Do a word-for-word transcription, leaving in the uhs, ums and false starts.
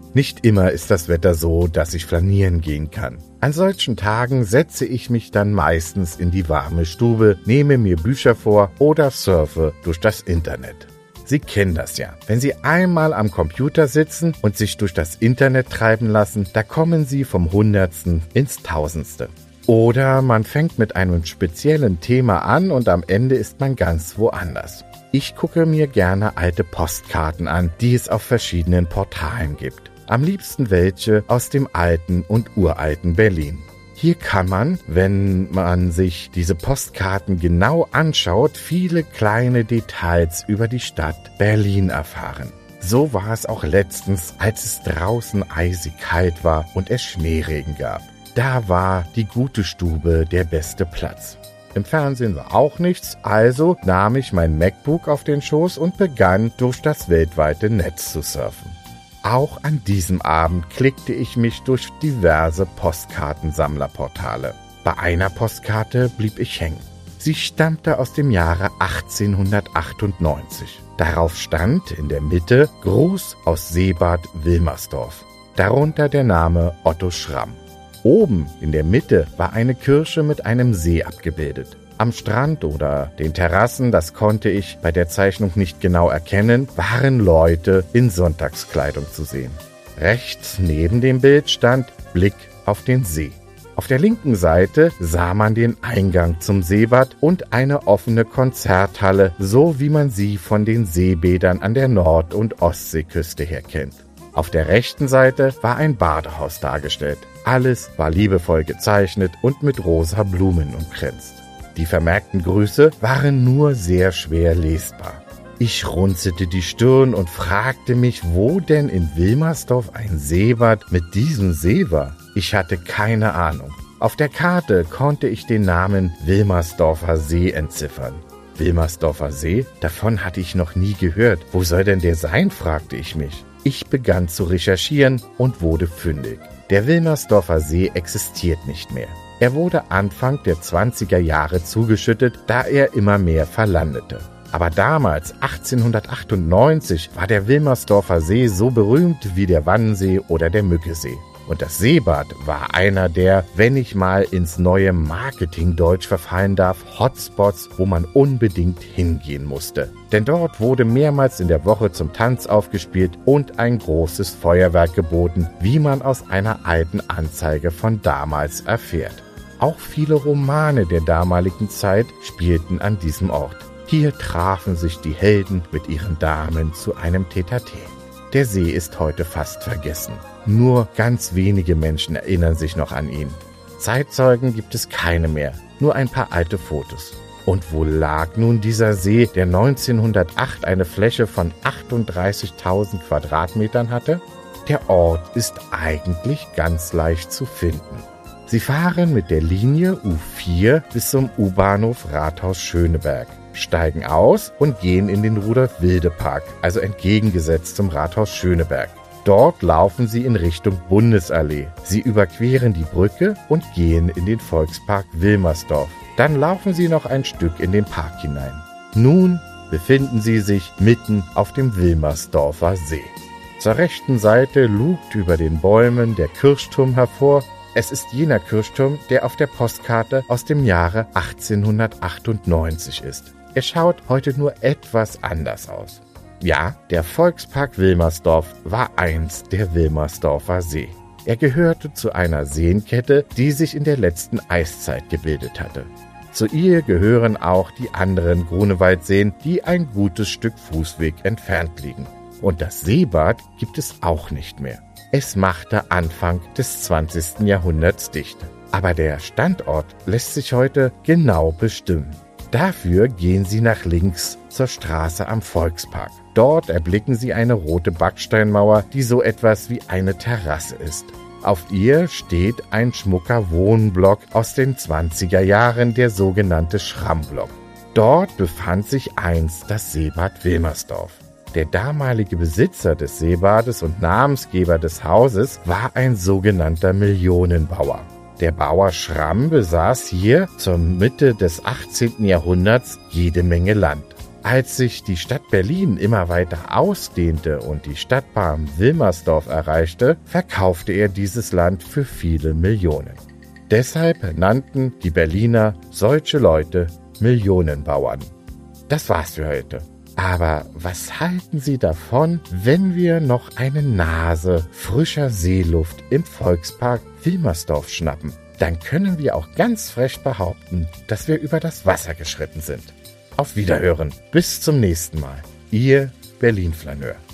Nicht immer ist das Wetter so, dass ich flanieren gehen kann. An solchen Tagen setze ich mich dann meistens in die warme Stube, nehme mir Bücher vor oder surfe durch das Internet. Sie kennen das ja. Wenn Sie einmal am Computer sitzen und sich durch das Internet treiben lassen, da kommen Sie vom Hundertsten ins Tausendste. Oder man fängt mit einem speziellen Thema an und am Ende ist man ganz woanders. Ich gucke mir gerne alte Postkarten an, die es auf verschiedenen Portalen gibt. Am liebsten welche aus dem alten und uralten Berlin. Hier kann man, wenn man sich diese Postkarten genau anschaut, viele kleine Details über die Stadt Berlin erfahren. So war es auch letztens, als es draußen eisig kalt war und es Schneeregen gab. Da war die gute Stube der beste Platz. Im Fernsehen war auch nichts, also nahm ich mein MacBook auf den Schoß und begann, durch das weltweite Netz zu surfen. Auch an diesem Abend klickte ich mich durch diverse Postkartensammlerportale. Bei einer Postkarte blieb ich hängen. Sie stammte aus dem Jahre achtzehnhundertachtundneunzig. Darauf stand in der Mitte Gruß aus Seebad Wilmersdorf. Darunter der Name Otto Schramm. Oben in der Mitte war eine Kirche mit einem See abgebildet. Am Strand oder den Terrassen, das konnte ich bei der Zeichnung nicht genau erkennen, waren Leute in Sonntagskleidung zu sehen. Rechts neben dem Bild stand Blick auf den See. Auf der linken Seite sah man den Eingang zum Seebad und eine offene Konzerthalle, so wie man sie von den Seebädern an der Nord- und Ostseeküste her kennt. Auf der rechten Seite war ein Badehaus dargestellt. Alles war liebevoll gezeichnet und mit rosa Blumen umkränzt. Die vermerkten Grüße waren nur sehr schwer lesbar. Ich runzelte die Stirn und fragte mich, wo denn in Wilmersdorf ein Seebad mit diesem See war. Ich hatte keine Ahnung. Auf der Karte konnte ich den Namen Wilmersdorfer See entziffern. Wilmersdorfer See? Davon hatte ich noch nie gehört. Wo soll denn der sein, fragte ich mich. Ich begann zu recherchieren und wurde fündig. Der Wilmersdorfer See existiert nicht mehr. Er wurde Anfang der zwanziger Jahre zugeschüttet, da er immer mehr verlandete. Aber damals, achtzehnhundertachtundneunzig, war der Wilmersdorfer See so berühmt wie der Wannsee oder der Mückesee. Und das Seebad war einer der, wenn ich mal ins neue Marketingdeutsch verfallen darf, Hotspots, wo man unbedingt hingehen musste. Denn dort wurde mehrmals in der Woche zum Tanz aufgespielt und ein großes Feuerwerk geboten, wie man aus einer alten Anzeige von damals erfährt. Auch viele Romane der damaligen Zeit spielten an diesem Ort. Hier trafen sich die Helden mit ihren Damen zu einem Tete-a-Tete. Der See ist heute fast vergessen. Nur ganz wenige Menschen erinnern sich noch an ihn. Zeitzeugen gibt es keine mehr, nur ein paar alte Fotos. Und wo lag nun dieser See, der neunzehnhundertacht eine Fläche von achtunddreißigtausend Quadratmetern hatte? Der Ort ist eigentlich ganz leicht zu finden. Sie fahren mit der Linie U vier bis zum U-Bahnhof Rathaus-Schöneberg, steigen aus und gehen in den Rudolf-Wilde-Park, also entgegengesetzt zum Rathaus Schöneberg. Dort laufen sie in Richtung Bundesallee. Sie überqueren die Brücke und gehen in den Volkspark Wilmersdorf. Dann laufen sie noch ein Stück in den Park hinein. Nun befinden sie sich mitten auf dem Wilmersdorfer See. Zur rechten Seite lugt über den Bäumen der Kirchturm hervor. Es ist jener Kirchturm, der auf der Postkarte aus dem Jahre achtzehnhundertachtundneunzig ist. Er schaut heute nur etwas anders aus. Ja, der Volkspark Wilmersdorf war einst der Wilmersdorfer See. Er gehörte zu einer Seenkette, die sich in der letzten Eiszeit gebildet hatte. Zu ihr gehören auch die anderen Grunewaldseen, die ein gutes Stück Fußweg entfernt liegen. Und das Seebad gibt es auch nicht mehr. Es machte Anfang des zwanzigsten Jahrhunderts dicht. Aber der Standort lässt sich heute genau bestimmen. Dafür gehen Sie nach links zur Straße am Volkspark. Dort erblicken Sie eine rote Backsteinmauer, die so etwas wie eine Terrasse ist. Auf ihr steht ein schmucker Wohnblock aus den zwanziger Jahren, der sogenannte Schrammblock. Dort befand sich einst das Seebad Wilmersdorf. Der damalige Besitzer des Seebades und Namensgeber des Hauses war ein sogenannter Millionenbauer. Der Bauer Schramm besaß hier zur Mitte des achtzehnten Jahrhunderts jede Menge Land. Als sich die Stadt Berlin immer weiter ausdehnte und die Stadtbahn Wilmersdorf erreichte, verkaufte er dieses Land für viele Millionen. Deshalb nannten die Berliner solche Leute Millionenbauern. Das war's für heute. Aber was halten Sie davon, wenn wir noch eine Nase frischer Seeluft im Volkspark Wilmersdorf schnappen? Dann können wir auch ganz frech behaupten, dass wir über das Wasser geschritten sind. Auf Wiederhören. Bis zum nächsten Mal. Ihr Berlin-Flaneur.